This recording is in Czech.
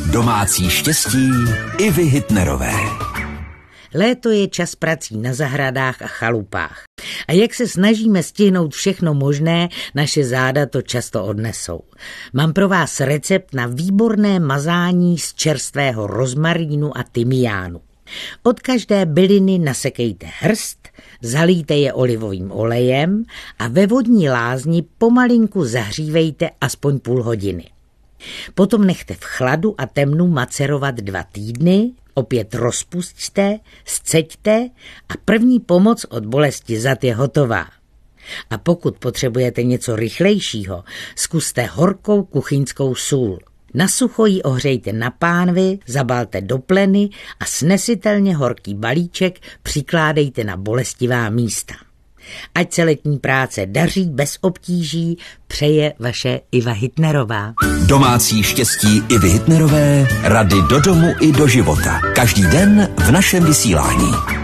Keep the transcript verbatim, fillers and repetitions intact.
Domácí štěstí Ivy Hitnerové. Léto je čas prací na zahradách a chalupách. A jak se snažíme stihnout všechno možné, naše záda to často odnesou. Mám pro vás recept na výborné mazání z čerstvého rozmarínu a tymiánu. Od každé byliny nasekejte hrst, zalijte je olivovým olejem a ve vodní lázni pomalinku zahřívejte aspoň půl hodiny. Potom nechte v chladu a temnu macerovat dva týdny, opět rozpusťte, sceďte a první pomoc od bolesti zad je hotová. A pokud potřebujete něco rychlejšího, zkuste horkou kuchyňskou sůl. Na sucho ji ohřejte na pánvi, zabalte do pleny a snesitelně horký balíček přikládejte na bolestivá místa. Ať se letní práce daří bez obtíží, přeje vaše Iva Hitnerová. Domácí štěstí Ivy Hitnerové, rady do domu i do života. Každý den v našem vysílání.